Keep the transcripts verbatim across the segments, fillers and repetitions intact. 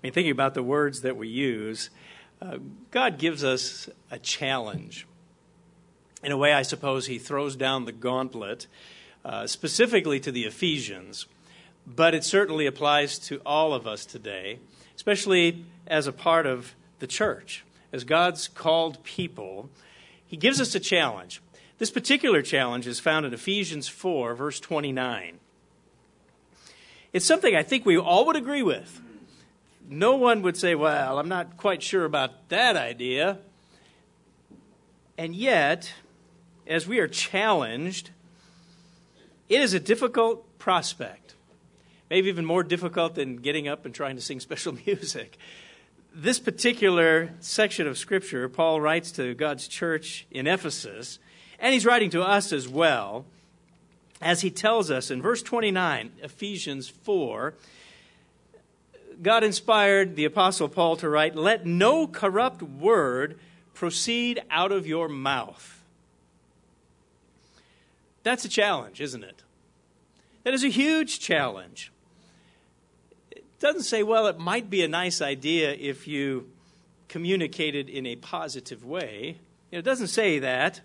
mean, thinking about the words that we use, uh, God gives us a challenge. In a way, I suppose he throws down the gauntlet, uh, specifically to the Ephesians, but it certainly applies to all of us today, especially as a part of the church. As God's called people, he gives us a challenge. This particular challenge is found in Ephesians four, verse twenty-nine. It's something I think we all would agree with. No one would say, well, I'm not quite sure about that idea. And yet, as we are challenged, it is a difficult prospect. Maybe even more difficult than getting up and trying to sing special music. This particular section of Scripture, Paul writes to God's church in Ephesus, and he's writing to us as well, as he tells us in verse twenty-nine, Ephesians four, God inspired the Apostle Paul to write, "Let no corrupt word proceed out of your mouth." That's a challenge, isn't it? That is a huge challenge. It doesn't say, well, it might be a nice idea if you communicated in a positive way. It doesn't say that.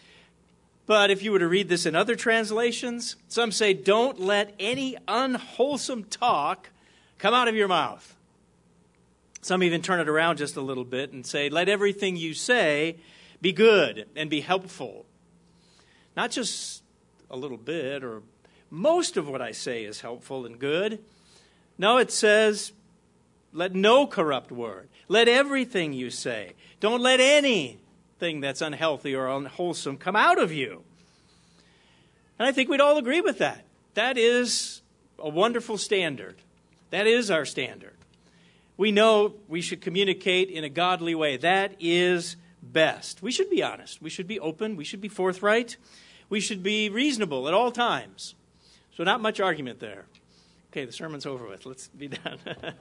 But if you were to read this in other translations, some say, don't let any unwholesome talk come out of your mouth. Some even turn it around just a little bit and say, let everything you say be good and be helpful. Not just a little bit or most of what I say is helpful and good. No, it says, let no corrupt word. Let everything you say. Don't let anything that's unhealthy or unwholesome come out of you. And I think we'd all agree with that. That is a wonderful standard. That is our standard. We know we should communicate in a godly way. That is best. We should be honest. We should be open. We should be forthright. We should be reasonable at all times. So not much argument there. Okay, the sermon's over with. Let's be done.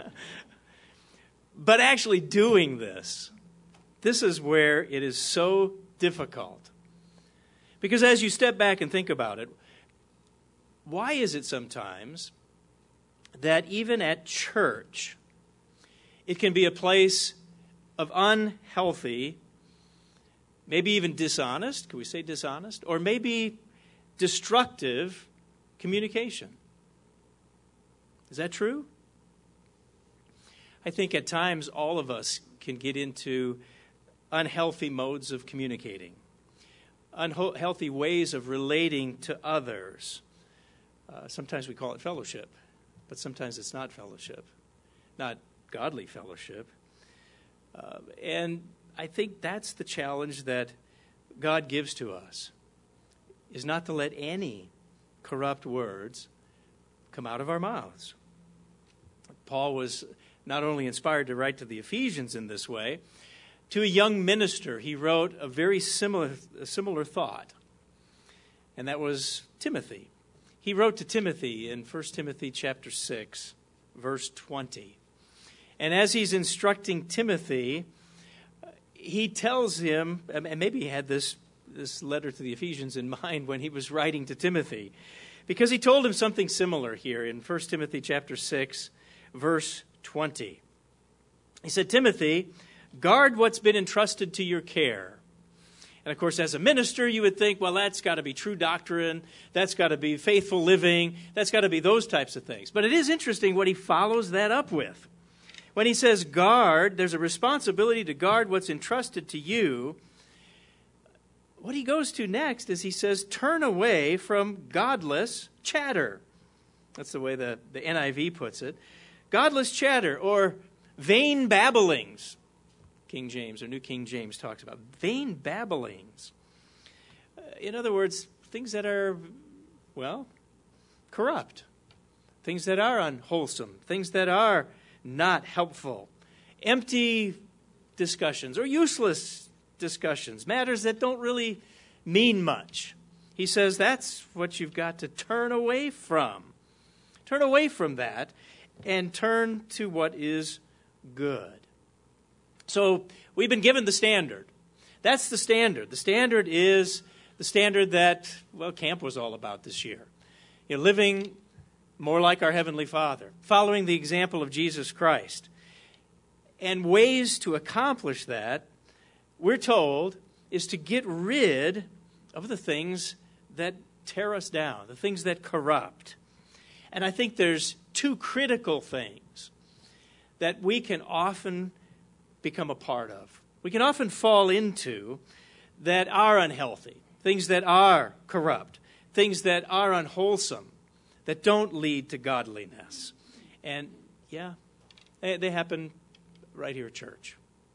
But actually doing this, this is where it is so difficult. Because as you step back and think about it, why is it sometimes that even at church, it can be a place of unhealthy, maybe even dishonest, can we say dishonest? Or maybe destructive communication. Is that true? I think at times all of us can get into unhealthy modes of communicating, unhealthy ways of relating to others. Uh, sometimes we call it fellowship, but sometimes it's not fellowship, not godly fellowship. Uh, and I think that's the challenge that God gives to us, is not to let any corrupt words come out of our mouths. Paul was not only inspired to write to the Ephesians in this way, to a young minister he wrote a very similar, a similar thought, and that was Timothy. He wrote to Timothy in First Timothy chapter six, verse twenty. And as he's instructing Timothy, he tells him, and maybe he had this, this letter to the Ephesians in mind when he was writing to Timothy, because he told him something similar here in First Timothy chapter six, verse twenty. He said, Timothy, guard what's been entrusted to your care. And of course, as a minister, you would think, well, that's got to be true doctrine. That's got to be faithful living. That's got to be those types of things. But it is interesting what he follows that up with. When he says guard, there's a responsibility to guard what's entrusted to you. What he goes to next is he says, turn away from godless chatter. That's the way the, the N I V puts it. Godless chatter or vain babblings. King James or New King James talks about vain babblings. Uh, in other words, things that are, well, corrupt. Things that are unwholesome. Things that are not helpful. Empty discussions or useless discussions. Matters that don't really mean much. He says that's what you've got to turn away from. Turn away from that and turn to what is good. So we've been given the standard. That's the standard. The standard is the standard that, well, camp was all about this year. You know, living more like our Heavenly Father, following the example of Jesus Christ. And ways to accomplish that, we're told, is to get rid of the things that tear us down, the things that corrupt. And I think there's two critical things that we can often become a part of. We can often fall into that are unhealthy, things that are corrupt, things that are unwholesome, that don't lead to godliness. And, yeah, they, they happen right here at church.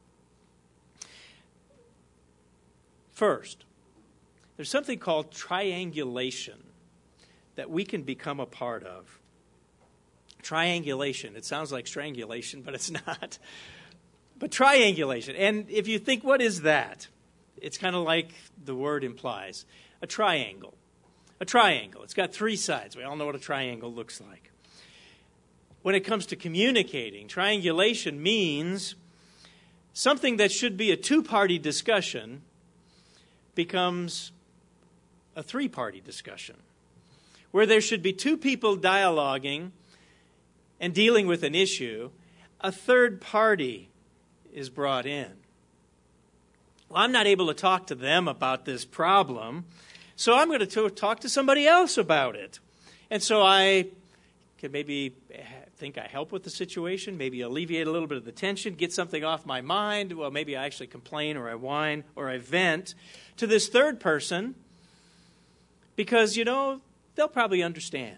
First, there's something called triangulation that we can become a part of. Triangulation. It sounds like strangulation, but it's not. But triangulation. And if you think, what is that? It's kind of like the word implies. A triangle. A triangle. It's got three sides. We all know what a triangle looks like. When it comes to communicating, triangulation means something that should be a two-party discussion becomes a three-party discussion, where there should be two people dialoguing and dealing with an issue. A third party is brought in. Well, I'm not able to talk to them about this problem, so I'm going to talk to somebody else about it. And so I can maybe think I help with the situation, maybe alleviate a little bit of the tension, get something off my mind. Well, maybe I actually complain or I whine or I vent to this third person because, you know, they'll probably understand.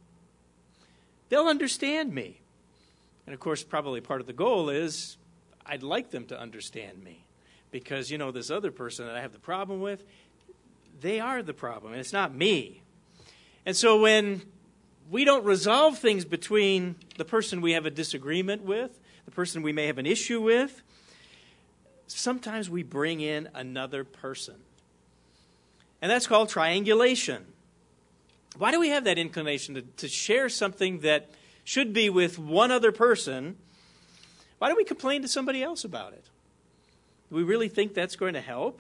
They'll understand me. And, of course, probably part of the goal is I'd like them to understand me because, you know, this other person that I have the problem with, they are the problem, and it's not me. And so when we don't resolve things between the person we have a disagreement with, the person we may have an issue with, sometimes we bring in another person. And that's called triangulation. Why do we have that inclination to, to share something that should be with one other person? Why do we complain to somebody else about it? Do we really think that's going to help?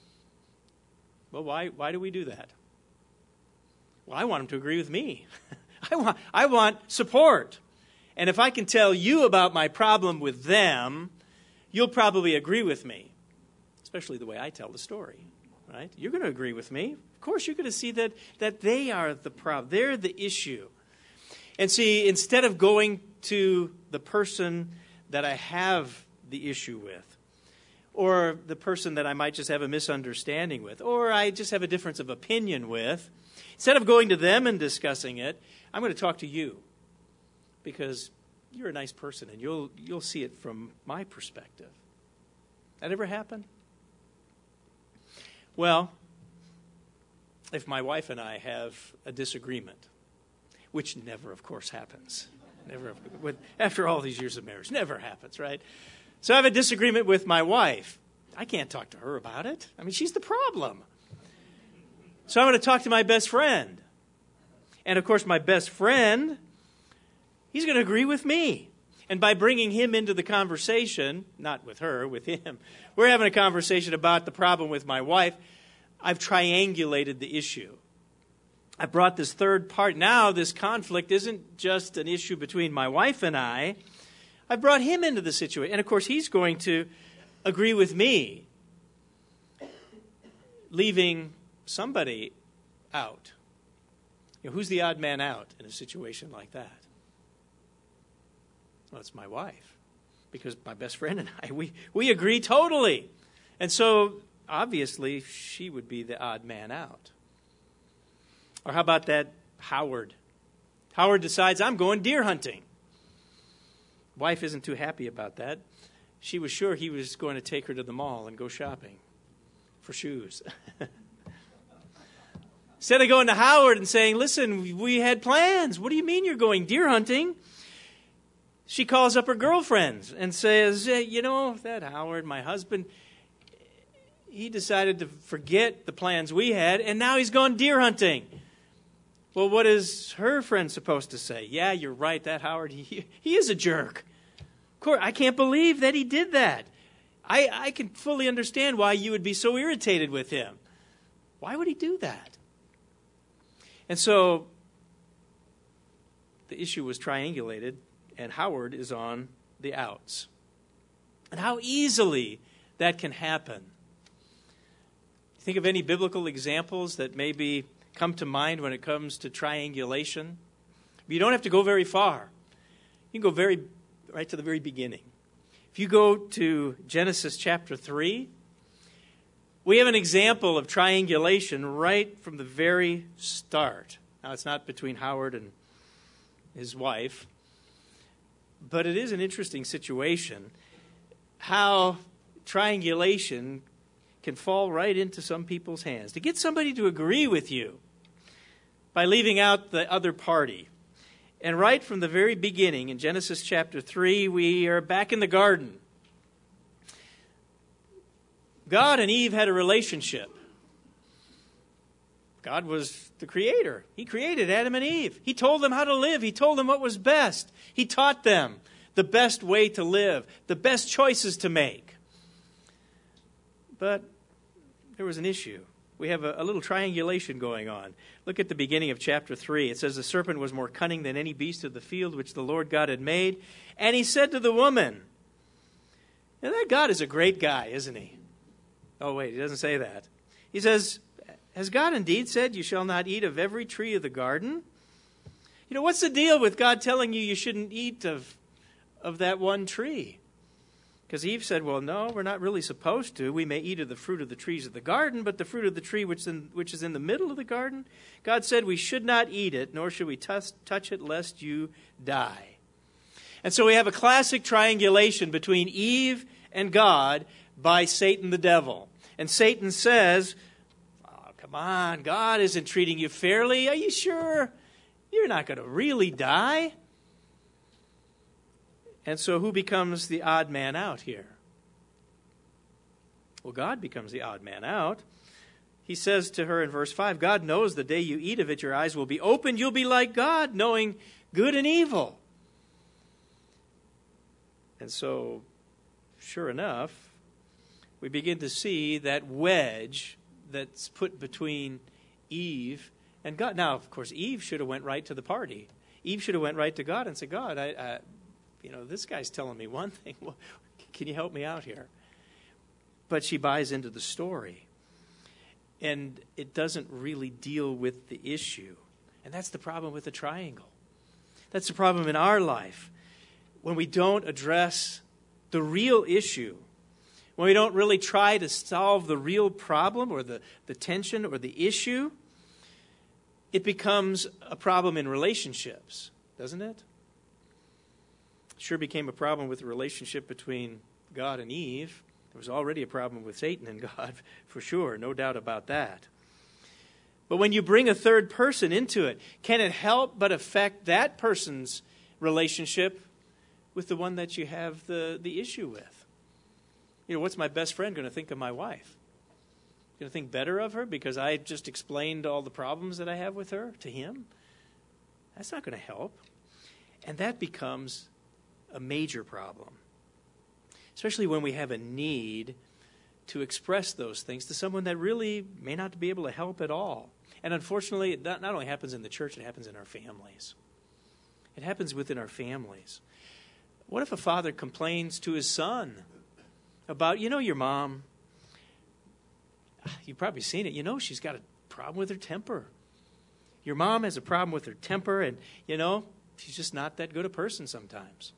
Well, why, why do we do that? Well, I want them to agree with me. I want, I want support. And if I can tell you about my problem with them, you'll probably agree with me, especially the way I tell the story, right? You're going to agree with me. Of course, you're going to see that, that they are the problem. They're the issue. And see, instead of going to the person that I have the issue with, or the person that I might just have a misunderstanding with, or I just have a difference of opinion with, instead of going to them and discussing it, I'm going to talk to you because you're a nice person and you'll you'll see it from my perspective. That ever happen? Well, if my wife and I have a disagreement, which never, of course, happens, never with, after all these years of marriage, never happens, right? So I have a disagreement with my wife. I can't talk to her about it. I mean, she's the problem. So I'm going to talk to my best friend. And, of course, my best friend, he's going to agree with me. And by bringing him into the conversation, not with her, with him, we're having a conversation about the problem with my wife. I've triangulated the issue. I brought this third part. Now this conflict isn't just an issue between my wife and I. I brought him into the situation. And, of course, he's going to agree with me, leaving somebody out. You know, who's the odd man out in a situation like that? Well, it's my wife, because my best friend and I, we, we agree totally. And so, obviously, she would be the odd man out. Or how about that Howard? Howard decides, I'm going deer hunting. Wife isn't too happy about that. She was sure he was going to take her to the mall and go shopping for shoes. Instead of going to Howard and saying, listen, we had plans. What do you mean you're going deer hunting? She calls up her girlfriends and says, you know, that Howard, my husband, he decided to forget the plans we had, and now he's gone deer hunting. Well, what is her friend supposed to say? Yeah, you're right, that Howard, he, he is a jerk. Of course, I can't believe that he did that. I, I can fully understand why you would be so irritated with him. Why would he do that? And so the issue was triangulated, and Howard is on the outs. And how easily that can happen. Think of any biblical examples that maybe come to mind when it comes to triangulation. You don't have to go very far. You can go very right to the very beginning. If you go to Genesis chapter three, we have an example of triangulation right from the very start. Now, it's not between Howard and his wife, but it is an interesting situation how triangulation can fall right into some people's hands. To get somebody to agree with you by leaving out the other party. And right from the very beginning, in Genesis chapter three, we are back in the garden. God and Eve had a relationship. God was the creator. He created Adam and Eve. He told them how to live. He told them what was best. He taught them the best way to live, the best choices to make. But there was an issue. We have a, a little triangulation going on. Look at the beginning of chapter three. It says, the serpent was more cunning than any beast of the field which the Lord God had made. And he said to the woman, now that God is a great guy, isn't he? Oh, wait, he doesn't say that. He says, has God indeed said you shall not eat of every tree of the garden? You know, what's the deal with God telling you you shouldn't eat of, of that one tree? Because Eve said, well, no, we're not really supposed to. We may eat of the fruit of the trees of the garden, but the fruit of the tree which, in, which is in the middle of the garden, God said we should not eat it, nor should we touch, touch it lest you die. And so we have a classic triangulation between Eve and God by Satan the devil. And Satan says, oh, come on, God isn't treating you fairly. Are you sure you're not going to really die? And so who becomes the odd man out here? Well, God becomes the odd man out. He says to her in verse five, God knows the day you eat of it, your eyes will be opened. You'll be like God, knowing good and evil. And so, sure enough, we begin to see that wedge that's put between Eve and God. Now, of course, Eve should have went right to the party. Eve should have went right to God and said, God, I... I You know, this guy's telling me one thing. Well, can you help me out here? But she buys into the story. And it doesn't really deal with the issue. And that's the problem with the triangle. That's the problem in our life. When we don't address the real issue, when we don't really try to solve the real problem or the, the tension or the issue, it becomes a problem in relationships, doesn't it? Sure became a problem with the relationship between God and Eve. There was already a problem with Satan and God, for sure, no doubt about that. But when you bring a third person into it, can it help but affect that person's relationship with the one that you have the, the issue with? You know, what's my best friend going to think of my wife? Going to think better of her because I just explained all the problems that I have with her to him? That's not going to help. And that becomes a major problem, especially when we have a need to express those things to someone that really may not be able to help at all. And unfortunately, it not, not only happens in the church, it happens in our families. It happens within our families. What if a father complains to his son about, you know, your mom, you've probably seen it, you know, she's got a problem with her temper. Your mom has a problem with her temper, and, you know, she's just not that good a person sometimes.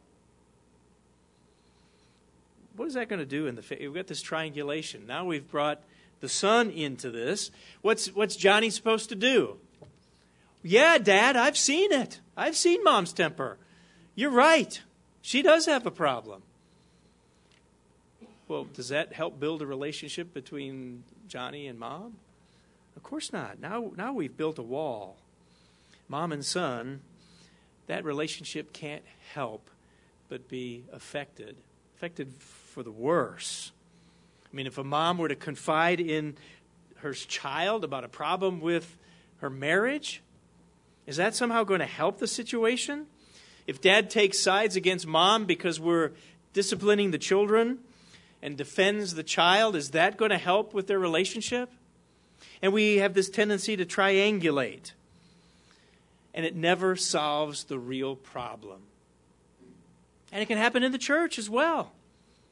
What is that going to do in the fa- we've got this triangulation. Now we've brought the son into this. What's what's Johnny supposed to do? Yeah, Dad, I've seen it. I've seen Mom's temper. You're right. She does have a problem. Well, does that help build a relationship between Johnny and Mom? Of course not. Now now we've built a wall. Mom and son, that relationship can't help but be affected. Affected for the worse. I mean, if a mom were to confide in her child about a problem with her marriage, is that somehow going to help the situation? If dad takes sides against mom because we're disciplining the children and defends the child, is that going to help with their relationship? And we have this tendency to triangulate. And it never solves the real problem. And it can happen in the church as well.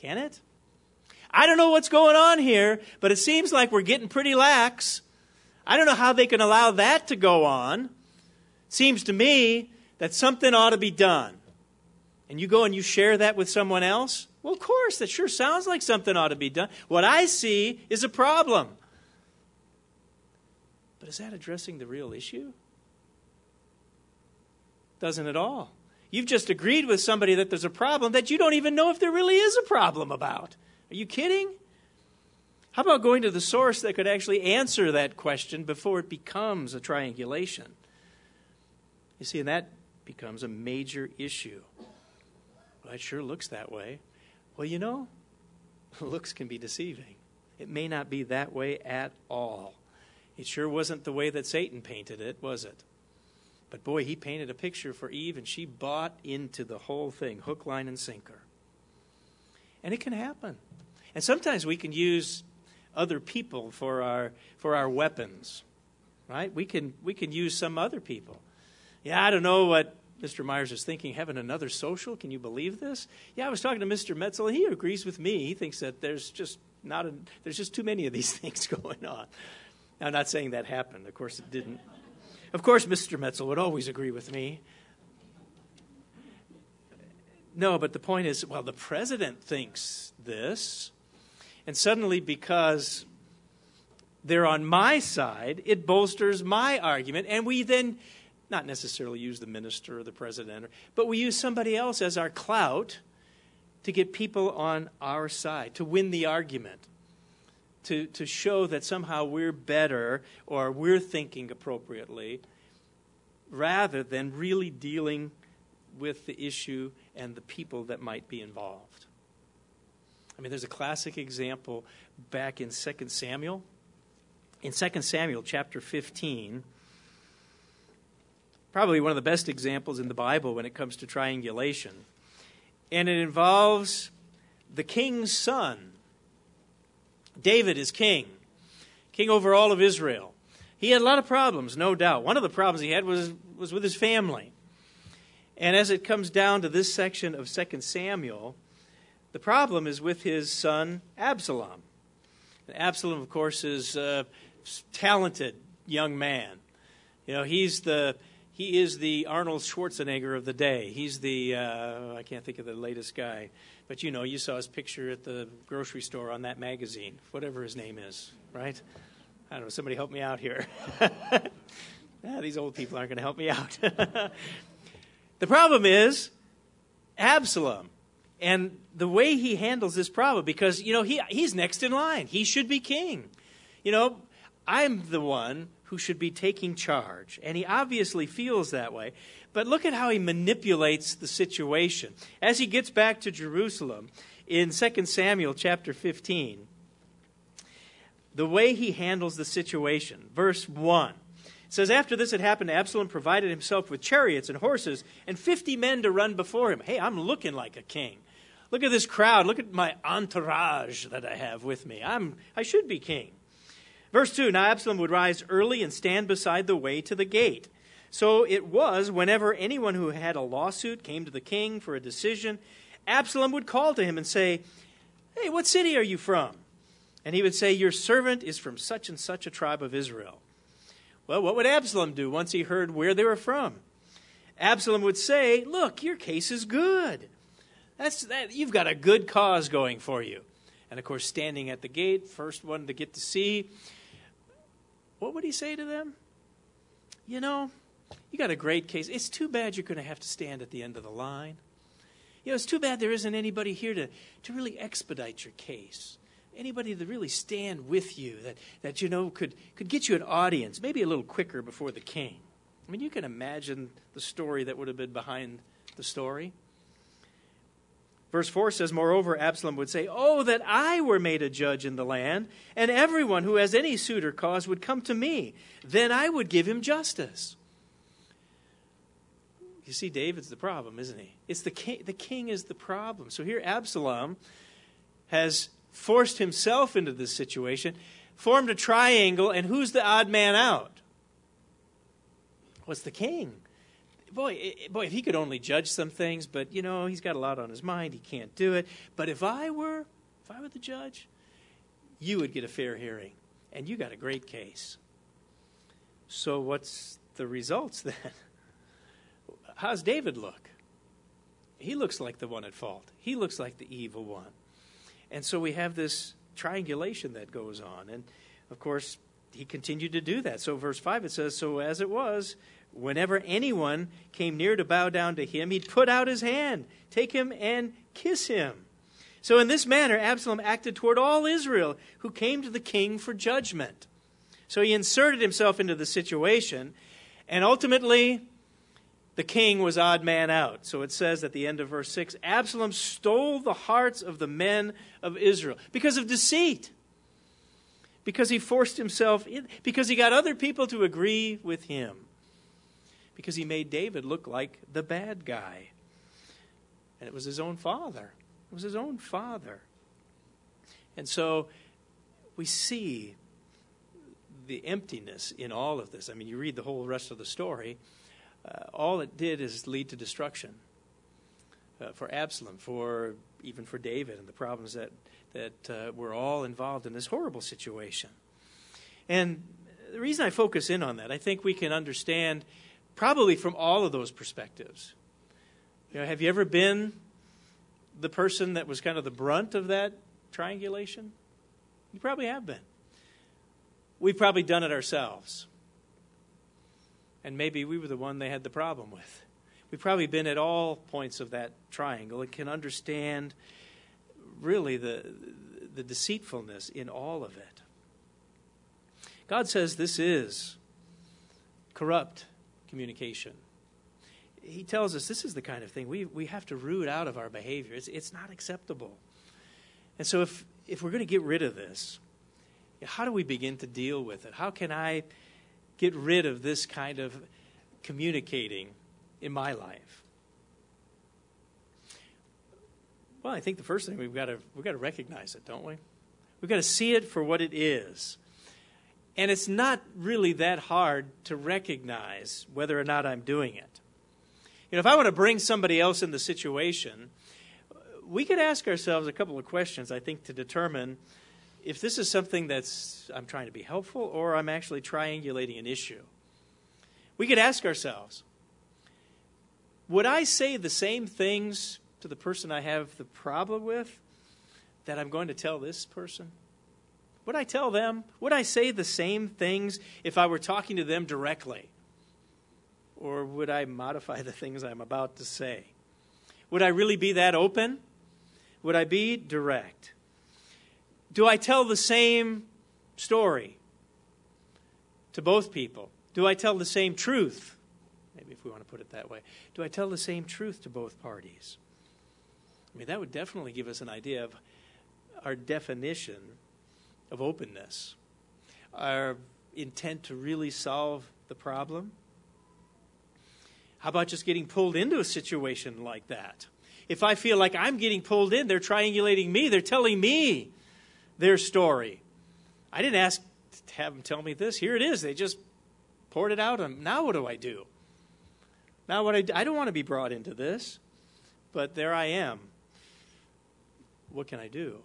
can it? I don't know what's going on here, but it seems like we're getting pretty lax. I don't know how they can allow that to go on. Seems to me that something ought to be done. And you go and you share that with someone else? Well, of course, that sure sounds like something ought to be done. What I see is a problem. But is that addressing the real issue? Doesn't at all. You've just agreed with somebody that there's a problem that you don't even know if there really is a problem about. Are you kidding? How about going to the source that could actually answer that question before it becomes a triangulation? You see, and that becomes a major issue. Well, it sure looks that way. Well, you know, looks can be deceiving. It may not be that way at all. It sure wasn't the way that Satan painted it, was it? But boy, he painted a picture for Eve, and she bought into the whole thing, hook, line, and sinker. And it can happen. And sometimes we can use other people for our for our weapons, right? We can we can use some other people. Yeah, I don't know what Mister Myers is thinking, having another social. Can you believe this? Yeah, I was talking to Mister Metzel. He agrees with me. He thinks that there's just not a, there's just too many of these things going on. Now, I'm not saying that happened. Of course, it didn't. Of course, Mister Metzel would always agree with me. No, but the point is, well, the president thinks this, and suddenly because they're on my side, it bolsters my argument, and we then not necessarily use the minister or the president, but we use somebody else as our clout to get people on our side, to win the argument, to, to show that somehow we're better or we're thinking appropriately, rather than really dealing with the issue and the people that might be involved. I mean, there's a classic example back in Second Samuel. In Second Samuel chapter fifteen, probably one of the best examples in the Bible when it comes to triangulation. And it involves the king's son. David is king, king over all of Israel. He had a lot of problems, no doubt. One of the problems he had was, was with his family. And as it comes down to this section of Second Samuel, the problem is with his son Absalom. And Absalom, of course, is a talented young man. You know, he's the he is the Arnold Schwarzenegger of the day. He's the uh, I can't think of the latest guy, but you know, you saw his picture at the grocery store on that magazine, whatever his name is, right? I don't know. Somebody help me out here. ah, these old people aren't going to help me out. The problem is Absalom and the way he handles this problem, because, you know, he he's next in line. He should be king. You know, I'm the one who should be taking charge, and he obviously feels that way. But look at how he manipulates the situation. As he gets back to Jerusalem in Second Samuel chapter fifteen, the way he handles the situation, verse one. It says, after this had happened, Absalom provided himself with chariots and horses and fifty men to run before him. Hey, I'm looking like a king. Look at this crowd. Look at my entourage that I have with me. I'm, I should be king. Verse two, now Absalom would rise early and stand beside the way to the gate. So it was, whenever anyone who had a lawsuit came to the king for a decision, Absalom would call to him and say, hey, what city are you from? And he would say, your servant is from such and such a tribe of Israel. Well, what would Absalom do once he heard where they were from? Absalom would say, look, your case is good. That's that. You've got a good cause going for you. And, of course, standing at the gate, first one to get to see, what would he say to them? You know, you got a great case. It's too bad you're going to have to stand at the end of the line. You know, it's too bad there isn't anybody here to, to really expedite your case. Anybody to really stand with you that, that you know, could, could get you an audience, maybe a little quicker before the king. I mean, you can imagine the story that would have been behind the story. Verse four says, moreover, Absalom would say, oh, that I were made a judge in the land, and everyone who has any suit or cause would come to me. Then I would give him justice. You see, David's the problem, isn't he? It's the king, the king is the problem. So here Absalom has forced himself into this situation, formed a triangle, and who's the odd man out? What's the king? boy, boy, if he could only judge some things, but, you know, he's got a lot on his mind. He can't do it. But if I were, if I were the judge, you would get a fair hearing, and you got a great case. So what's the results then? How's David look? He looks like the one at fault. He looks like the evil one. And so we have this triangulation that goes on. And, of course, he continued to do that. So verse five, it says, so as it was, whenever anyone came near to bow down to him, he'd put out his hand, take him, and kiss him. So in this manner, Absalom acted toward all Israel who came to the king for judgment. So he inserted himself into the situation, and ultimately, the king was odd man out. So it says at the end of verse six, Absalom stole the hearts of the men of Israel because of deceit, because he forced himself in, because he got other people to agree with him, because he made David look like the bad guy. And it was his own father. It was his own father. And so we see the emptiness in all of this. I mean, you read the whole rest of the story. Uh, all it did is lead to destruction uh, for Absalom, for even for David, and the problems that that uh, were all involved in this horrible situation. And the reason I focus in on that, I think we can understand probably from all of those perspectives. You know, have you ever been the person that was kind of the brunt of that triangulation? You probably have been. We've probably done it ourselves. And maybe we were the one they had the problem with. We've probably been at all points of that triangle and can understand really the, the deceitfulness in all of it. God says this is corrupt communication. He tells us this is the kind of thing we, we have to root out of our behavior. It's, it's not acceptable. And so if, if we're going to get rid of this, how do we begin to deal with it? How can I get rid of this kind of communicating in my life? Well, I think the first thing we've got to we've got to recognize it, don't we? We've got to see it for what it is. And it's not really that hard to recognize whether or not I'm doing it. You know, if I want to bring somebody else in the situation, we could ask ourselves a couple of questions, I think, to determine if this is something that's I'm trying to be helpful or I'm actually triangulating an issue. We could ask ourselves, would I say the same things to the person I have the problem with that I'm going to tell this person? Would I tell them? Would I say the same things if I were talking to them directly? Or would I modify the things I'm about to say? Would I really be that open? Would I be direct? Do I tell the same story to both people? Do I tell the same truth? Maybe if we want to put it that way. Do I tell the same truth to both parties? I mean, that would definitely give us an idea of our definition of openness, our intent to really solve the problem. How about just getting pulled into a situation like that? If I feel like I'm getting pulled in, they're triangulating me, they're telling me their story. I didn't ask to have them tell me this. Here it is. They just poured it out. And now what do I do? Now what I do? I don't want to be brought into this, but there I am. What can I do?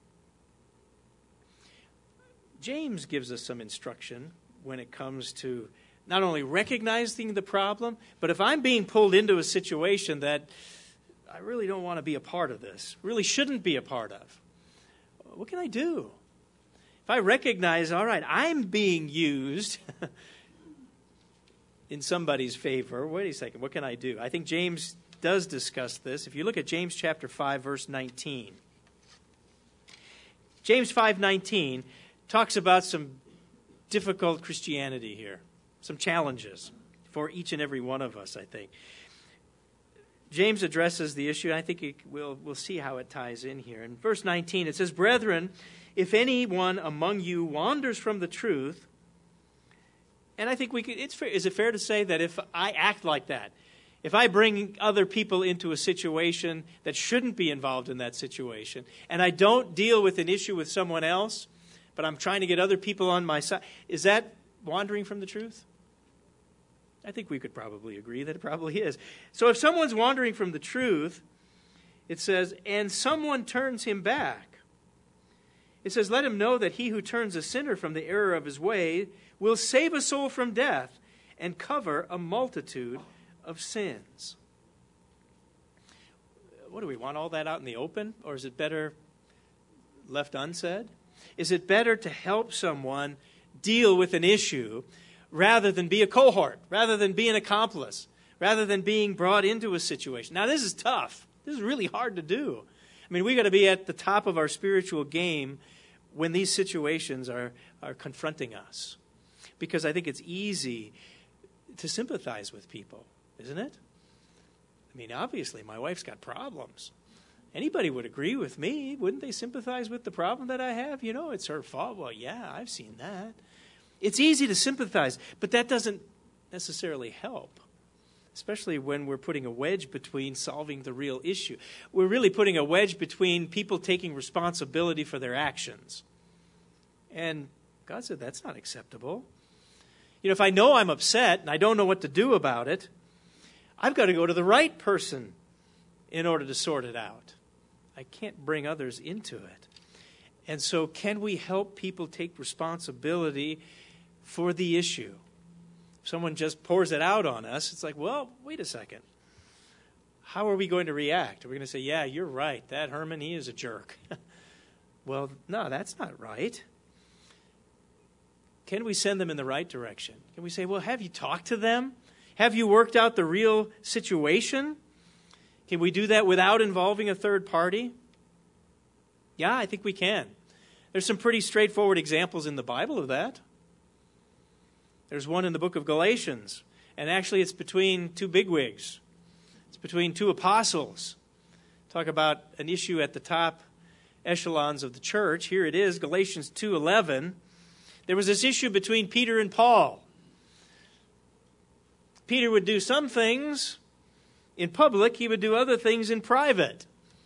James gives us some instruction when it comes to not only recognizing the problem, but if I'm being pulled into a situation that I really don't want to be a part of this, really shouldn't be a part of, what can I do? If I recognize, all right, I'm being used in somebody's favor, wait a second, what can I do? I think James does discuss this. If you look at James chapter five, verse nineteen. James five nineteen talks about some difficult Christianity here, some challenges for each and every one of us, I think. James addresses the issue, and I think it, we'll, we'll see how it ties in here. In verse nineteen, it says, "Brethren, if anyone among you wanders from the truth," and I think we could, it's fair, is it fair to say that if I act like that, if I bring other people into a situation that shouldn't be involved in that situation, and I don't deal with an issue with someone else, but I'm trying to get other people on my side, is that wandering from the truth? I think we could probably agree that it probably is. So if someone's wandering from the truth, it says, and someone turns him back. It says, let him know that he who turns a sinner from the error of his way will save a soul from death and cover a multitude of sins. What do we want all that out in the open? Or is it better left unsaid? Is it better to help someone deal with an issue rather than be a cohort, rather than be an accomplice, rather than being brought into a situation? Now, this is tough. This is really hard to do. I mean, we got to be at the top of our spiritual game when these situations are, are confronting us. Because I think it's easy to sympathize with people, isn't it? I mean, obviously, my wife's got problems. Anybody would agree with me. Wouldn't they sympathize with the problem that I have? You know, it's her fault. Well, yeah, I've seen that. It's easy to sympathize, but that doesn't necessarily help, especially when we're putting a wedge between solving the real issue. We're really putting a wedge between people taking responsibility for their actions. And God said that's not acceptable. You know, if I know I'm upset and I don't know what to do about it, I've got to go to the right person in order to sort it out. I can't bring others into it. And so can we help people take responsibility for the issue? If someone just pours it out on us, it's like, well, wait a second. How are we going to react? Are we going to say, yeah, you're right, that Herman, he is a jerk? Well, no, that's not right. Can we send them in the right direction? Can we say, well, have you talked to them? Have you worked out the real situation? Can we do that without involving a third party? Yeah, I think we can. There's some pretty straightforward examples in the Bible of that. There's one in the book of Galatians, and actually it's between two bigwigs. It's between two apostles. Talk about an issue at the top echelons of the church. Here it is, Galatians two eleven. There was this issue between Peter and Paul. Peter would do some things in public, he would do other things in private.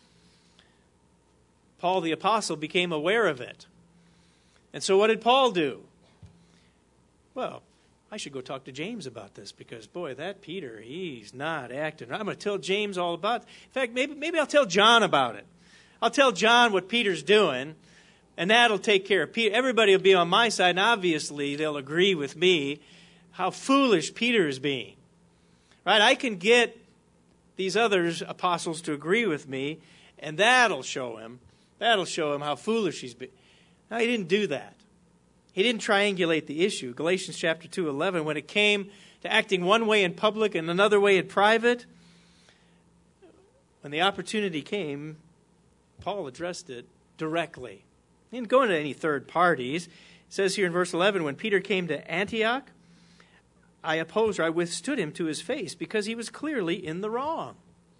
Paul the apostle became aware of it. And so what did Paul do? Well, I should go talk to James about this because, boy, that Peter, he's not acting. I'm going to tell James all about it. In fact, maybe, maybe I'll tell John about it. I'll tell John what Peter's doing, and that'll take care of Peter. Everybody will be on my side, and obviously they'll agree with me how foolish Peter is being. Right? I can get these other apostles to agree with me, and that'll show him. That'll show him how foolish he's been. No, he didn't do that. He didn't triangulate the issue. Galatians chapter two eleven, when it came to acting one way in public and another way in private, when the opportunity came, Paul addressed it directly. He didn't go into any third parties. It says here in verse eleven, when Peter came to Antioch, I opposed or I withstood him to his face because he was clearly in the wrong.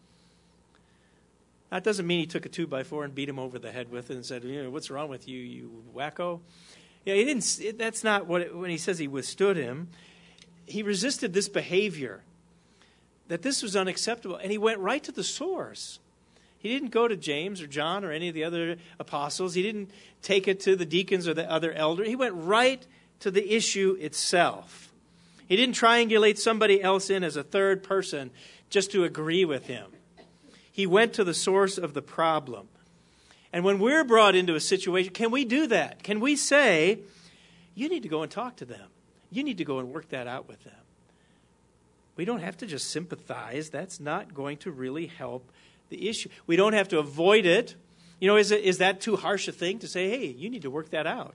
That doesn't mean he took a two by four and beat him over the head with it and said, you know, what's wrong with you, you wacko? Yeah, he didn't. It, that's not what it, when he says he withstood him. He resisted this behavior, that this was unacceptable, and he went right to the source. He didn't go to James or John or any of the other apostles. He didn't take it to the deacons or the other elders. He went right to the issue itself. He didn't triangulate somebody else in as a third person just to agree with him. He went to the source of the problem. And when we're brought into a situation, can we do that? Can we say, you need to go and talk to them. You need to go and work that out with them. We don't have to just sympathize. That's not going to really help the issue. We don't have to avoid it. You know, is it, is that too harsh a thing to say, hey, you need to work that out?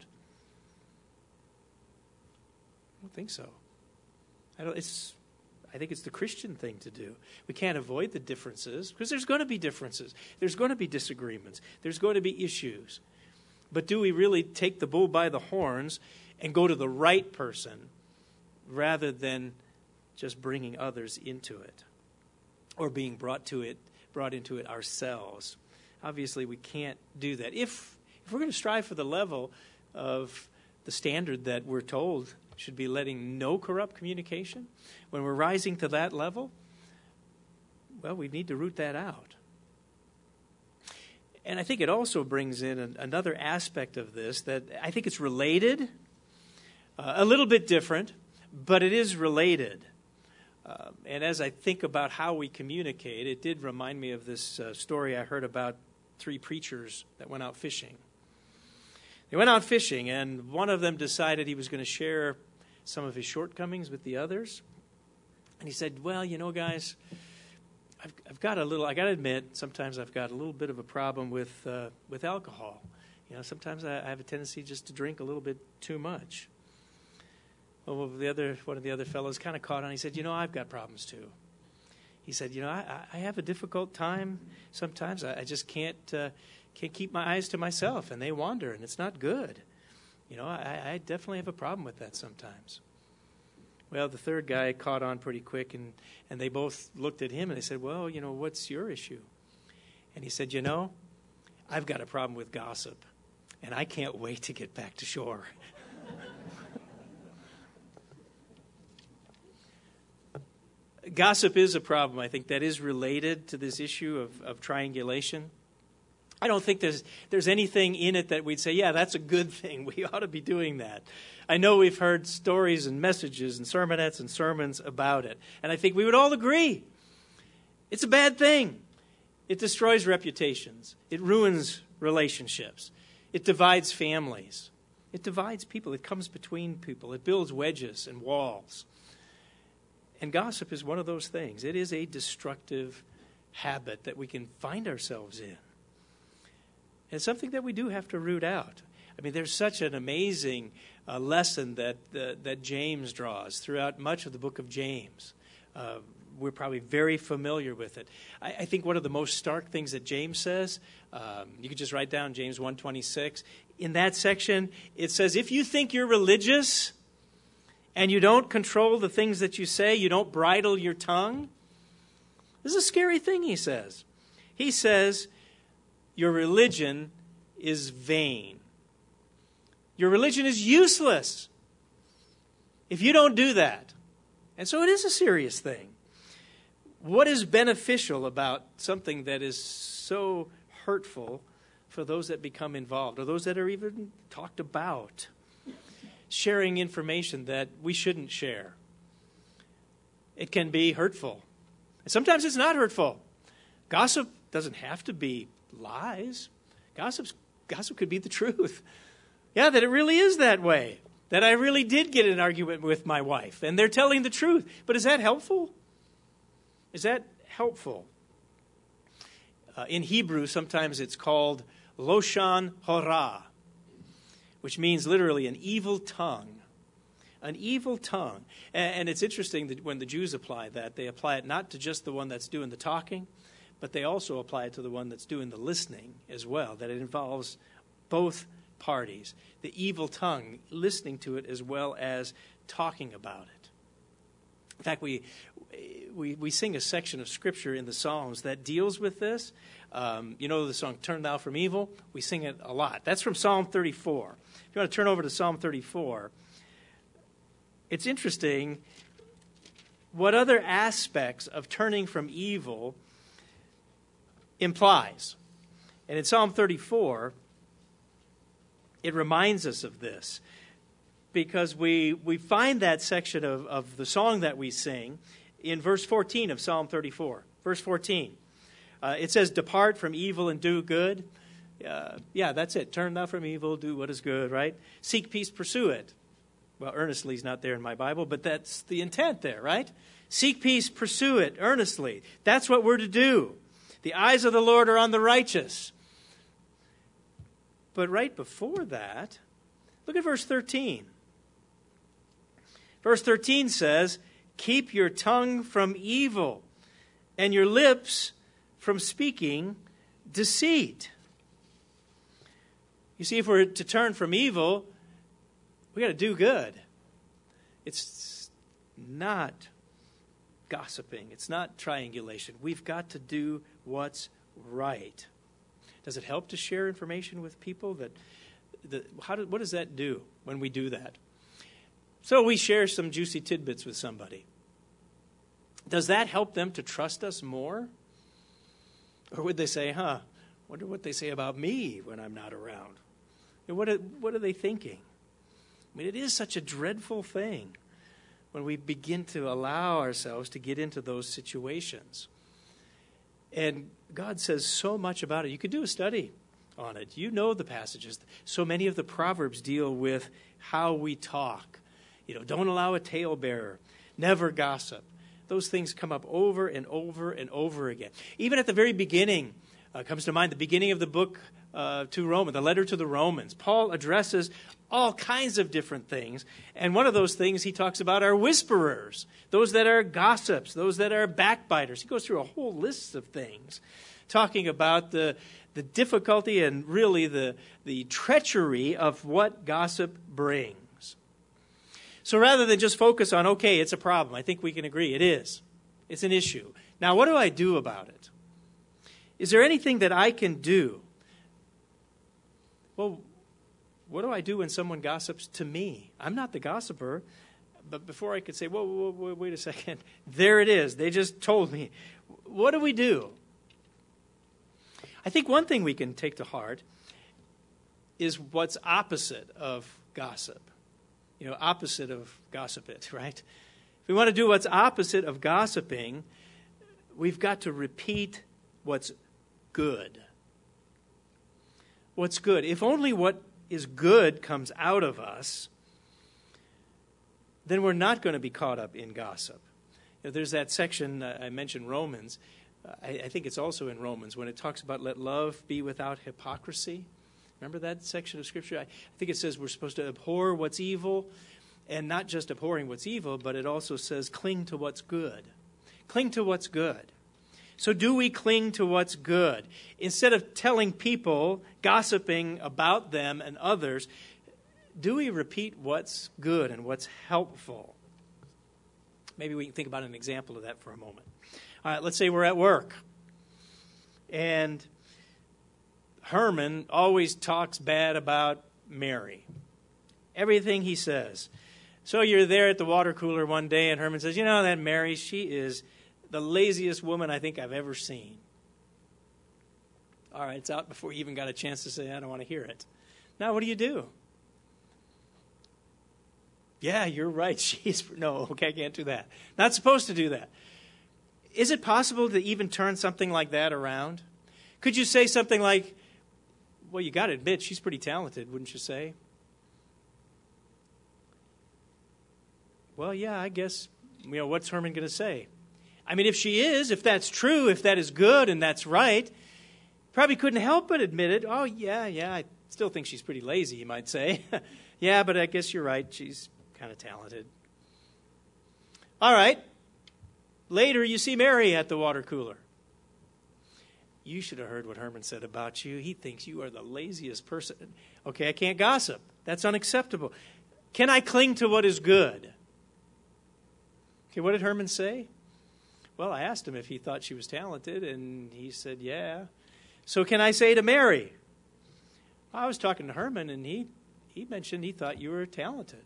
I don't think so. I don't, it's, I think it's the Christian thing to do. We can't avoid the differences because there's going to be differences. There's going to be disagreements. There's going to be issues. But do we really take the bull by the horns and go to the right person rather than just bringing others into it or being brought to it, brought into it ourselves? Obviously, we can't do that. If, if we're going to strive for the level of the standard that we're told should be letting no corrupt communication, when we're rising to that level, well, we need to root that out. And I think it also brings in an, another aspect of this that I think it's related, uh, a little bit different, but it is related. Uh, and as I think about how we communicate, it did remind me of this uh, story I heard about three preachers that went out fishing. They went out fishing, and one of them decided he was going to share some of his shortcomings with the others. And he said, well, you know, guys, I've, I've got a little, I got to admit, sometimes I've got a little bit of a problem with uh, with alcohol. You know, sometimes I, I have a tendency just to drink a little bit too much. Well, the other one of the other fellows kind of caught on. He said, you know, I've got problems too. He said, you know, I, I have a difficult time sometimes. I, I just can't uh, can't keep my eyes to myself, and they wander, and it's not good. You know, I, I definitely have a problem with that sometimes. Well, the third guy caught on pretty quick, and, and they both looked at him, and they said, well, you know, what's your issue? And he said, you know, I've got a problem with gossip, and I can't wait to get back to shore. Gossip is a problem, I think, that is related to this issue of, of triangulation. I don't think there's there's anything in it that we'd say, yeah, that's a good thing. We ought to be doing that. I know we've heard stories and messages and sermonettes and sermons about it. And I think we would all agree. It's a bad thing. It destroys reputations. It ruins relationships. It divides families. It divides people. It comes between people. It builds wedges and walls. And gossip is one of those things. It is a destructive habit that we can find ourselves in. And something that we do have to root out. I mean, there's such an amazing uh, lesson that uh, that James draws throughout much of the book of James. Uh, we're probably very familiar with it. I, I think one of the most stark things that James says, um, you could just write down James one twenty-six. In that section, it says, if you think you're religious and you don't control the things that you say, you don't bridle your tongue, this is a scary thing, he says. He says, your religion is vain. Your religion is useless if you don't do that. And so it is a serious thing. What is beneficial about something that is so hurtful for those that become involved, or those that are even talked about? Sharing information that we shouldn't share. It can be hurtful. And sometimes it's not hurtful. Gossip doesn't have to be lies. Gossip's, gossip could be the truth. Yeah, that it really is that way. That I really did get in an argument with my wife, and they're telling the truth. But is that helpful? Is that helpful? Uh, in Hebrew, sometimes it's called Loshan Hora, which means literally an evil tongue. An evil tongue. And, and it's interesting that when the Jews apply that, they apply it not to just the one that's doing the talking, but they also apply it to the one that's doing the listening as well, that it involves both parties. The evil tongue, listening to it as well as talking about it. In fact, we we we sing a section of Scripture in the Psalms that deals with this. Um, you know the song, Turn Thou From Evil? We sing it a lot. That's from Psalm thirty-four. If you want to turn over to Psalm thirty-four, it's interesting what other aspects of turning from evil implies. And in Psalm thirty-four, it reminds us of this, because we we find that section of, of the song that we sing in verse fourteen of Psalm thirty-four. Verse fourteen. Uh, it says, depart from evil and do good. Uh, yeah, that's it. Turn thou from evil, do what is good, right? Seek peace, pursue it. Well, earnestly is not there in my Bible, but that's the intent there, right? Seek peace, pursue it earnestly. That's what we're to do. The eyes of the Lord are on the righteous. But right before that, look at verse thirteen. Verse thirteen says, keep your tongue from evil and your lips from speaking deceit. You see, if we're to turn from evil, we got to do good. It's not gossiping. It's not triangulation. We've got to do what's right. Does it help to share information with people? That, that how do, what does that do when we do that? So we share some juicy tidbits with somebody. Does that help them to trust us more? Or would they say, huh, wonder what they say about me when I'm not around? And what are, what are they thinking? I mean, it is such a dreadful thing when we begin to allow ourselves to get into those situations. And God says so much about it. You could do a study on it. You know the passages. So many of the Proverbs deal with how we talk. You know, don't allow a talebearer. Never gossip. Those things come up over and over and over again. Even at the very beginning, uh, comes to mind the beginning of the book uh, to Romans, the letter to the Romans. Paul addresses all kinds of different things. And one of those things he talks about are whisperers, those that are gossips, those that are backbiters. He goes through a whole list of things, talking about the the difficulty and really the, the treachery of what gossip brings. So rather than just focus on, okay, it's a problem, I think we can agree it is. It's an issue. Now, what do I do about it? Is there anything that I can do? Well, what do I do when someone gossips to me? I'm not the gossiper. But before I could say, whoa, whoa, whoa, wait a second. There it is. They just told me. What do we do? I think one thing we can take to heart is what's opposite of gossip. You know, opposite of gossip it, right? If we want to do what's opposite of gossiping, we've got to repeat what's good. What's good. If only what is good comes out of us, then we're not going to be caught up in gossip. You know, there's that section, uh, I mentioned Romans. Uh, I, I think it's also in Romans when it talks about let love be without hypocrisy. Remember that section of Scripture? I, I think it says we're supposed to abhor what's evil, and not just abhorring what's evil, but it also says cling to what's good. Cling to what's good. So do we cling to what's good? Instead of telling people, gossiping about them and others, do we repeat what's good and what's helpful? Maybe we can think about an example of that for a moment. All right, let's say we're at work. And Herman always talks bad about Mary. Everything he says. So you're there at the water cooler one day, and Herman says, you know, that Mary, she is the laziest woman I think I've ever seen. All right, it's out before you even got a chance to say, I don't want to hear it. Now, what do you do? Yeah, you're right. She's no, okay, I can't do that. Not supposed to do that. Is it possible to even turn something like that around? Could you say something like, well, you got to admit, she's pretty talented, wouldn't you say? Well, yeah, I guess, you know, what's Herman going to say? I mean, if she is, if that's true, if that is good and that's right, probably couldn't help but admit it. Oh, yeah, yeah, I still think she's pretty lazy, you might say. Yeah, but I guess you're right. She's kind of talented. All right. Later, you see Mary at the water cooler. You should have heard what Herman said about you. He thinks you are the laziest person. Okay, I can't gossip. That's unacceptable. Can I cling to what is good? Okay, what did Herman say? Well, I asked him if he thought she was talented, and he said, yeah. So can I say to Mary? I was talking to Herman, and he, he mentioned he thought you were talented.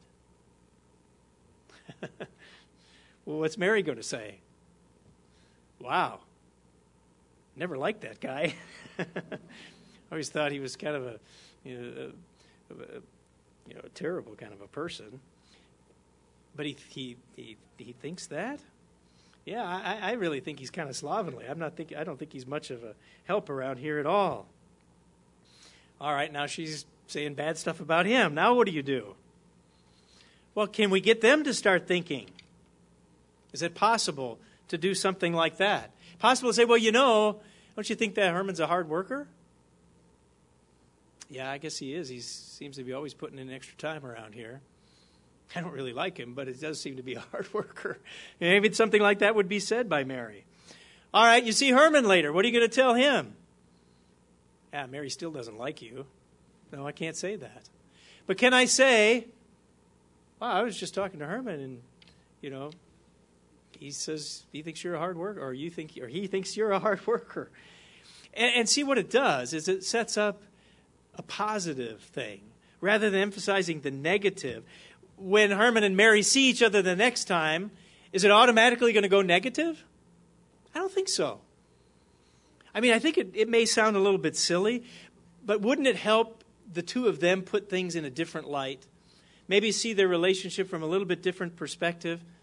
Well, what's Mary going to say? Wow. Never liked that guy. I always thought he was kind of a, you know, a, a, you know, a terrible kind of a person. But he he he, he thinks that? Yeah, I, I really think he's kind of slovenly. I'm not think I don't think he's much of a help around here at all. All right, now she's saying bad stuff about him. Now what do you do? Well, can we get them to start thinking? Is it possible to do something like that? Possible to say, well, you know, don't you think that Herman's a hard worker? Yeah, I guess he is. He seems to be always putting in extra time around here. I don't really like him, but it does seem to be a hard worker. Maybe something like that would be said by Mary. All right, you see Herman later. What are you going to tell him? Yeah, Mary still doesn't like you. No, I can't say that. But can I say, wow, I was just talking to Herman, and, you know, he says he thinks you're a hard worker, or you think, or he thinks you're a hard worker. And, and see what it does is it sets up a positive thing rather than emphasizing the negative. When Herman and Mary see each other the next time, is it automatically going to go negative? I don't think so. I mean, I think it, it may sound a little bit silly, but wouldn't it help the two of them put things in a different light? Maybe see their relationship from a little bit different perspective?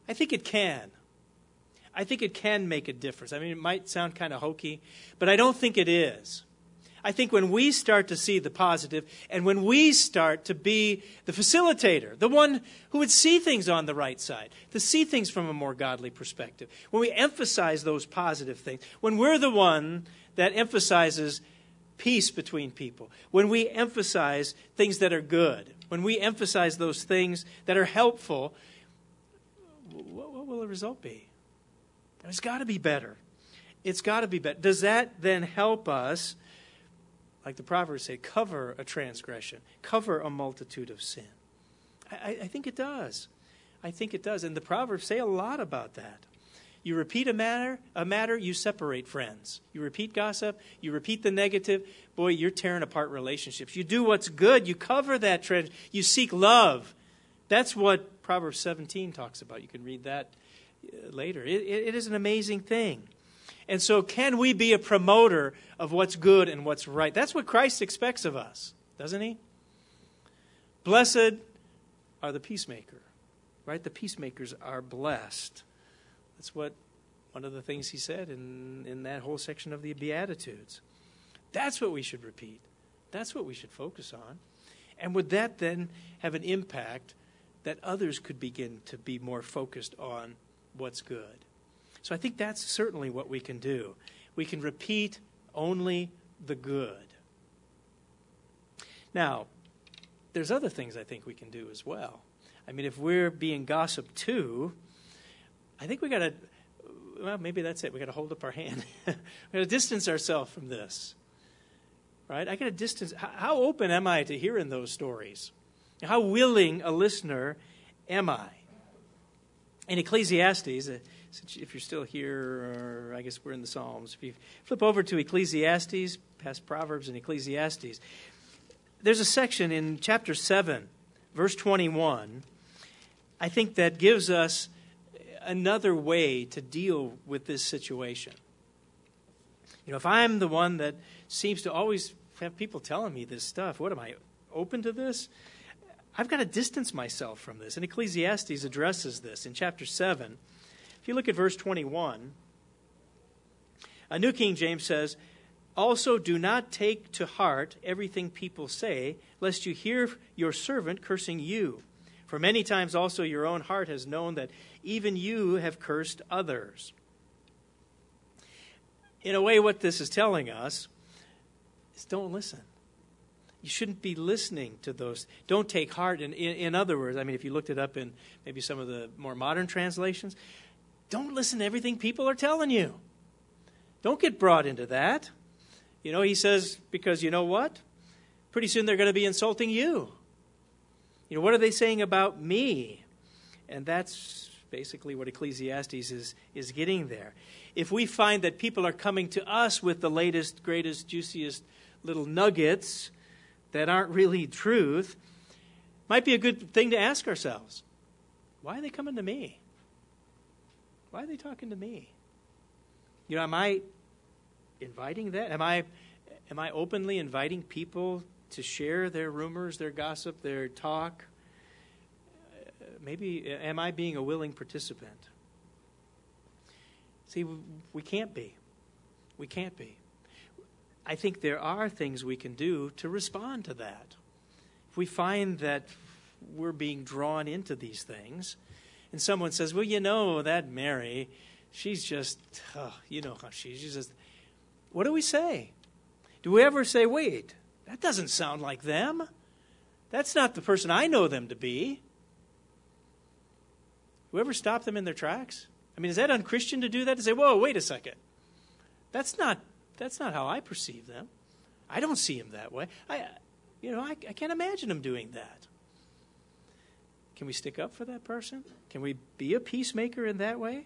I think it can. I think it can make a difference. I mean, it might sound kind of hokey, but I don't think it is. I think when we start to see the positive, and when we start to be the facilitator, the one who would see things on the right side, to see things from a more godly perspective, when we emphasize those positive things, when we're the one that emphasizes peace between people, when we emphasize things that are good, when we emphasize those things that are helpful, what, what will the result be? It's got to be better. It's got to be better. Does that then help us, like the Proverbs say, cover a transgression, cover a multitude of sin? I, I think it does. I think it does. And the Proverbs say a lot about that. You repeat a matter, a matter, you separate friends. You repeat gossip, you repeat the negative, boy, you're tearing apart relationships. You do what's good, you cover that trend, you seek love. That's what Proverbs seventeen talks about. You can read that later. It, it, it is an amazing thing. And so can we be a promoter of what's good and what's right? That's what Christ expects of us, doesn't he? Blessed are the peacemaker, right? The peacemakers are blessed. That's what one of the things he said in, in that whole section of the Beatitudes. That's what we should repeat. That's what we should focus on. And would that then have an impact that others could begin to be more focused on what's good? So I think that's certainly what we can do. We can repeat only the good. Now, there's other things I think we can do as well. I mean, if we're being gossiped to, I think we got to, well, maybe that's it. We got to hold up our hand. We got to distance ourselves from this, right? I got to distance. How open am I to hearing those stories? How willing a listener am I? In Ecclesiastes, uh, if you're still here, or I guess we're in the Psalms, if you flip over to Ecclesiastes, past Proverbs and Ecclesiastes, there's a section in chapter seven, verse twenty-one, I think that gives us another way to deal with this situation. You know, if I'm the one that seems to always have people telling me this stuff, what am I, open to this? I've got to distance myself from this. And Ecclesiastes addresses this in chapter seven. If you look at verse twenty-one, a New King James says, "Also do not take to heart everything people say, lest you hear your servant cursing you. For many times also your own heart has known that even you have cursed others." In a way, what this is telling us is don't listen. You shouldn't be listening to those. Don't take heart. In, in, in other words, I mean, if you looked it up in maybe some of the more modern translations, don't listen to everything people are telling you. Don't get brought into that. You know, he says, because you know what? Pretty soon they're going to be insulting you. You know, what are they saying about me? And that's basically what Ecclesiastes is, is getting there. If we find that people are coming to us with the latest, greatest, juiciest little nuggets that aren't really truth, might be a good thing to ask ourselves. Why are they coming to me? Why are they talking to me? You know, am I inviting that? Am I am I openly inviting people to share their rumors, their gossip, their talk? Uh, maybe, am I being a willing participant? See, we can't be. We can't be. I think there are things we can do to respond to that. If we find that we're being drawn into these things, and someone says, well, you know, that Mary, she's just, oh, you know how she, she's just, what do we say? Do we ever say, wait, that doesn't sound like them? That's not the person I know them to be. Do we ever stop them in their tracks? I mean, is that unchristian to do that? To say, whoa, wait a second. That's not That's not how I perceive them. I don't see them that way. I, you know, I, I can't imagine them doing that. Can we stick up for that person? Can we be a peacemaker in that way?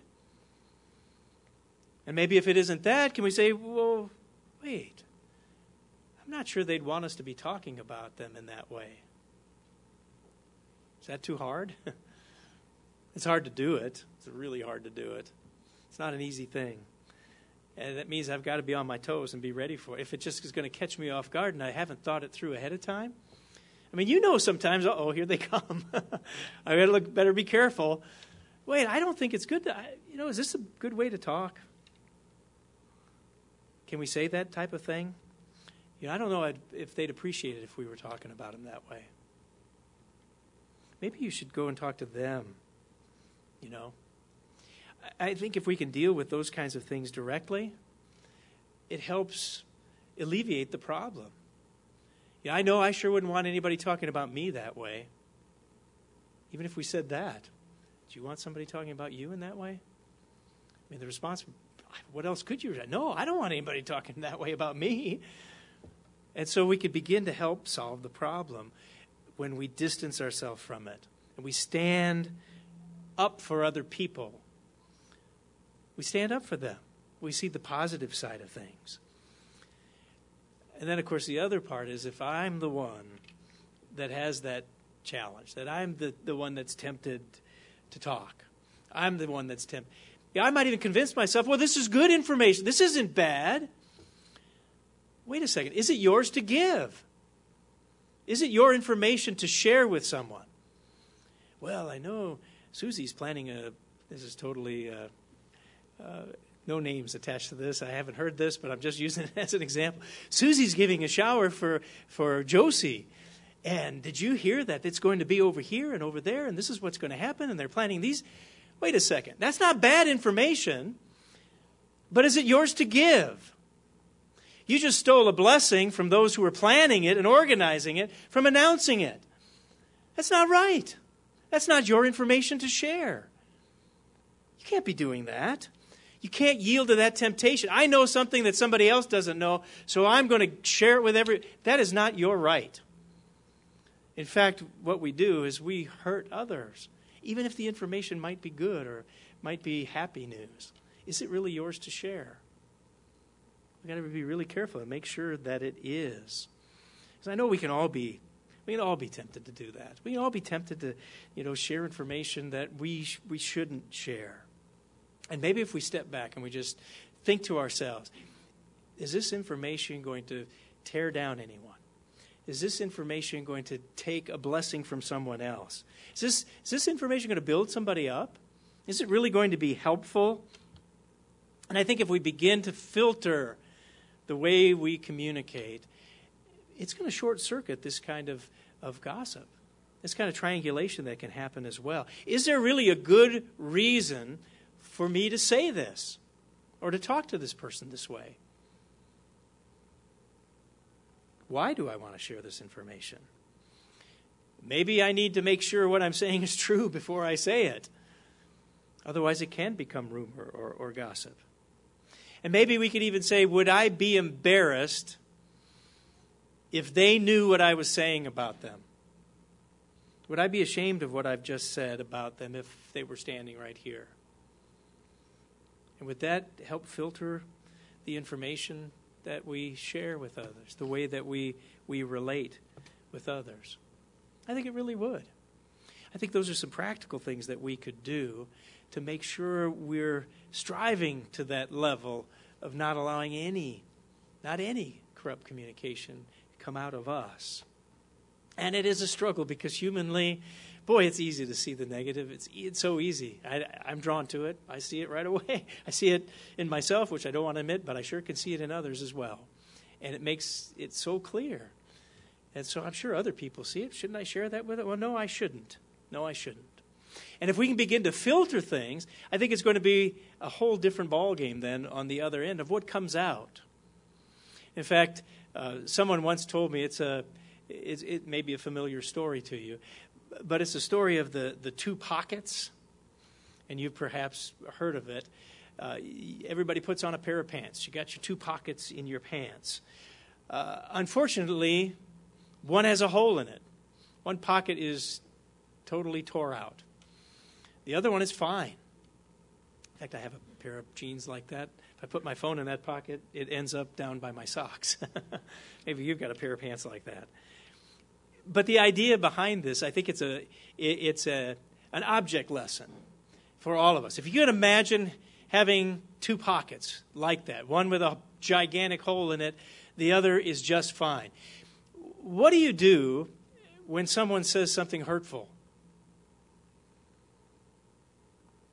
And maybe if it isn't that, can we say, well, wait, I'm not sure they'd want us to be talking about them in that way. Is that too hard? It's hard to do it. It's really hard to do it. It's not an easy thing. And that means I've got to be on my toes and be ready for it. If it just is going to catch me off guard and I haven't thought it through ahead of time. I mean, you know sometimes, uh-oh, here they come. I got to look, better be careful. Wait, I don't think it's good. To, you know, is this a good way to talk? Can we say that type of thing? You know, I don't know if they'd appreciate it if we were talking about them that way. Maybe you should go and talk to them, you know. I think if we can deal with those kinds of things directly, it helps alleviate the problem. Yeah, I know I sure wouldn't want anybody talking about me that way. Even if we said that. Do you want somebody talking about you in that way? I mean, the response, what else could you? No, I don't want anybody talking that way about me. And so we could begin to help solve the problem when we distance ourselves from it. And we stand up for other people. We stand up for them. We see the positive side of things. And then, of course, the other part is if I'm the one that has that challenge, that I'm the, the one that's tempted to talk, I'm the one that's tempted. Yeah, I might even convince myself, well, this is good information. This isn't bad. Wait a second. Is it yours to give? Is it your information to share with someone? Well, I know Susie's planning a, this is totally, uh, uh, no names attached to this. I haven't heard this, but I'm just using it as an example. Susie's giving a shower for, for Josie. And did you hear that it's going to be over here and over there, and this is what's going to happen, and they're planning these? Wait a second. That's not bad information, but is it yours to give? You just stole a blessing from those who were planning it and organizing it from announcing it. That's not right. That's not your information to share. You can't be doing that. You can't yield to that temptation. I know something that somebody else doesn't know, so I'm going to share it with every... That is not your right. In fact, what we do is we hurt others, even if the information might be good or might be happy news. Is it really yours to share? We've got to be really careful and make sure that it is. Because I know we can all be, we can all be tempted to do that. We can all be tempted to, you know, share information that we sh- we shouldn't share. And maybe if we step back and we just think to ourselves, is this information going to tear down anyone? Is this information going to take a blessing from someone else? Is this, is this information going to build somebody up? Is it really going to be helpful? And I think if we begin to filter the way we communicate, it's going to short-circuit this kind of, of gossip, this kind of triangulation that can happen as well. Is there really a good reason for me to say this or to talk to this person this way? Why do I want to share this information? Maybe I need to make sure what I'm saying is true before I say it. Otherwise, it can become rumor or, or gossip. And maybe we could even say, would I be embarrassed if they knew what I was saying about them? Would I be ashamed of what I've just said about them if they were standing right here? And would that help filter the information that we share with others, the way that we, we relate with others? I think it really would. I think those are some practical things that we could do to make sure we're striving to that level of not allowing any, not any corrupt communication come out of us. And it is a struggle because humanly, boy, it's easy to see the negative. It's it's so easy. I, I'm drawn to it. I see it right away. I see it in myself, which I don't want to admit, but I sure can see it in others as well. And it makes it so clear. And so I'm sure other people see it. Shouldn't I share that with it? Well, no, I shouldn't. No, I shouldn't. And if we can begin to filter things, I think it's going to be a whole different ballgame then on the other end of what comes out. In fact, uh, someone once told me, it's a, it, it may be a familiar story to you, but it's a story of the, the two pockets, and you've perhaps heard of it. Uh, everybody puts on a pair of pants. You got your two pockets in your pants. Uh, unfortunately, one has a hole in it. One pocket is totally tore out. The other one is fine. In fact, I have a pair of jeans like that. If I put my phone in that pocket, it ends up down by my socks. Maybe you've got a pair of pants like that. But the idea behind this, I think it's a it's a an object lesson for all of us. If you could imagine having two pockets like that, one with a gigantic hole in it, the other is just fine. What do you do when someone says something hurtful?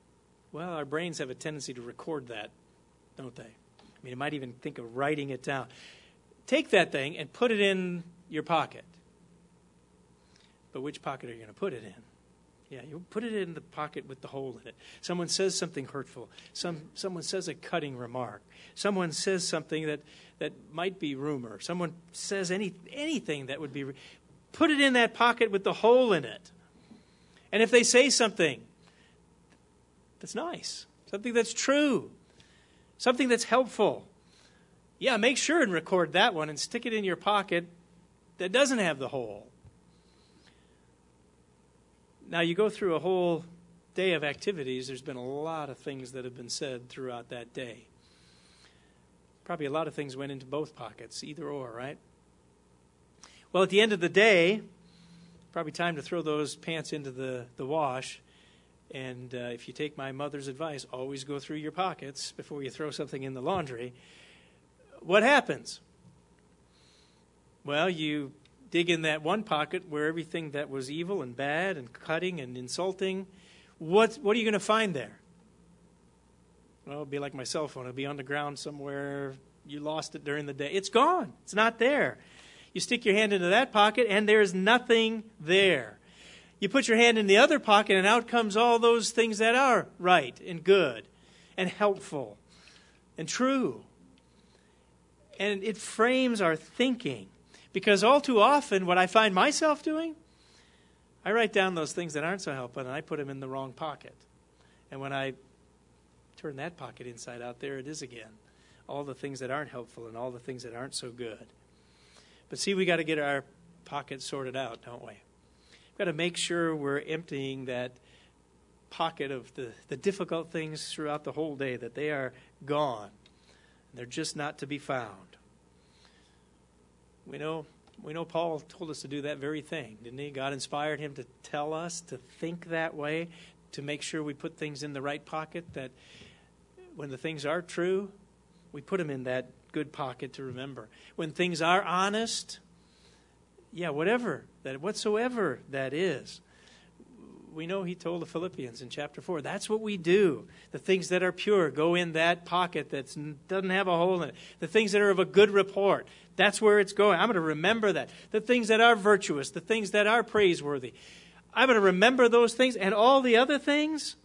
Well, our brains have a tendency to record that, don't they? I mean, you might even think of writing it down. Take that thing and put it in your pocket. But which pocket are you going to put it in? Yeah, you put it in the pocket with the hole in it. Someone says something hurtful. Some someone says a cutting remark. Someone says something that, that might be rumor. Someone says any anything that would be... Put it in that pocket with the hole in it. And if they say something that's nice, something that's true, something that's helpful, yeah, make sure and record that one and stick it in your pocket that doesn't have the hole. Now, you go through a whole day of activities, there's been a lot of things that have been said throughout that day. Probably a lot of things went into both pockets, either or, right? Well, at the end of the day, probably time to throw those pants into the, the wash. And uh, if you take my mother's advice, always go through your pockets before you throw something in the laundry. What happens? Well, you dig in that one pocket where everything that was evil and bad and cutting and insulting, what, what are you going to find there? Well, it'll be like my cell phone. It'll be on the ground somewhere. You lost it during the day. It's gone. It's not there. You stick your hand into that pocket, and there's nothing there. You put your hand in the other pocket, and out comes all those things that are right and good and helpful and true. And it frames our thinking. Because all too often, what I find myself doing, I write down those things that aren't so helpful, and I put them in the wrong pocket. And when I turn that pocket inside out, there it is again. All the things that aren't helpful and all the things that aren't so good. But see, we got to get our pockets sorted out, don't we? We've got to make sure we're emptying that pocket of the, the difficult things throughout the whole day, that they are gone. They're just not to be found. We know we know Paul told us to do that very thing, didn't he? God inspired him to tell us to think that way, to make sure we put things in the right pocket, that when the things are true, we put them in that good pocket to remember. When things are honest, yeah, whatever, that whatsoever that is. We know he told the Philippians in chapter four, that's what we do. The things that are pure go in that pocket that doesn't have a hole in it. The things that are of a good report, that's where it's going. I'm going to remember that. The things that are virtuous, the things that are praiseworthy, I'm going to remember those things. And all the other things,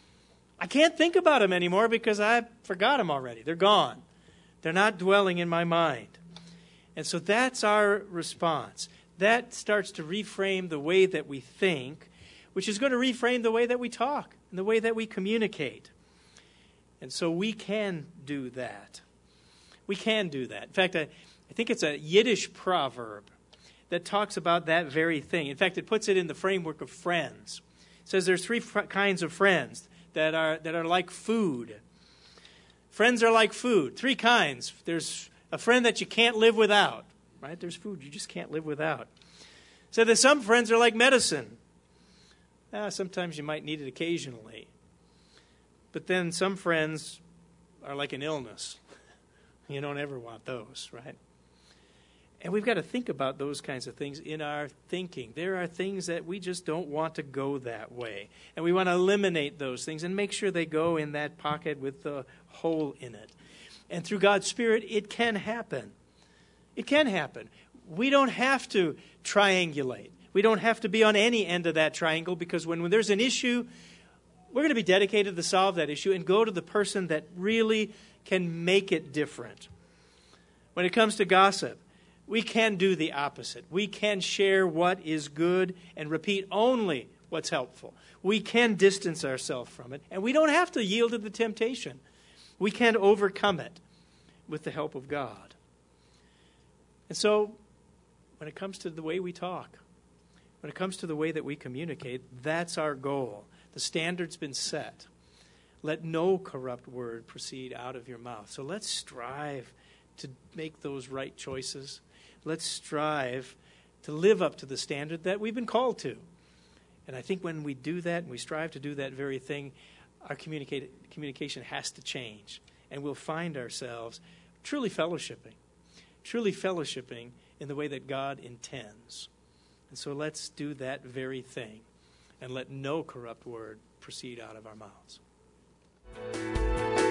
I can't think about them anymore because I forgot them already. They're gone. They're not dwelling in my mind. And so that's our response. That starts to reframe the way that we think, which is going to reframe the way that we talk and the way that we communicate. And so we can do that. We can do that. In fact, I, I think it's a Yiddish proverb that talks about that very thing. In fact, it puts it in the framework of friends. It says there's three fr- kinds of friends that are that are like food. Friends are like food. Three kinds. There's a friend that you can't live without. Right? There's food you just can't live without. So there's some friends are like medicine. Uh, sometimes you might need it occasionally. But then some friends are like an illness. You don't ever want those, right? And we've got to think about those kinds of things in our thinking. There are things that we just don't want to go that way. And we want to eliminate those things and make sure they go in that pocket with the hole in it. And through God's Spirit, it can happen. It can happen. We don't have to triangulate. We don't have to be on any end of that triangle, because when, when there's an issue, we're going to be dedicated to solve that issue and go to the person that really can make it different. When it comes to gossip, we can do the opposite. We can share what is good and repeat only what's helpful. We can distance ourselves from it, and we don't have to yield to the temptation. We can overcome it with the help of God. And so, when it comes to the way we talk, when it comes to the way that we communicate, that's our goal. The standard's been set. Let no corrupt word proceed out of your mouth. So let's strive to make those right choices. Let's strive to live up to the standard that we've been called to. And I think when we do that and we strive to do that very thing, our communicate, communication has to change. And we'll find ourselves truly fellowshipping, truly fellowshipping in the way that God intends. And so let's do that very thing and let no corrupt word proceed out of our mouths. you.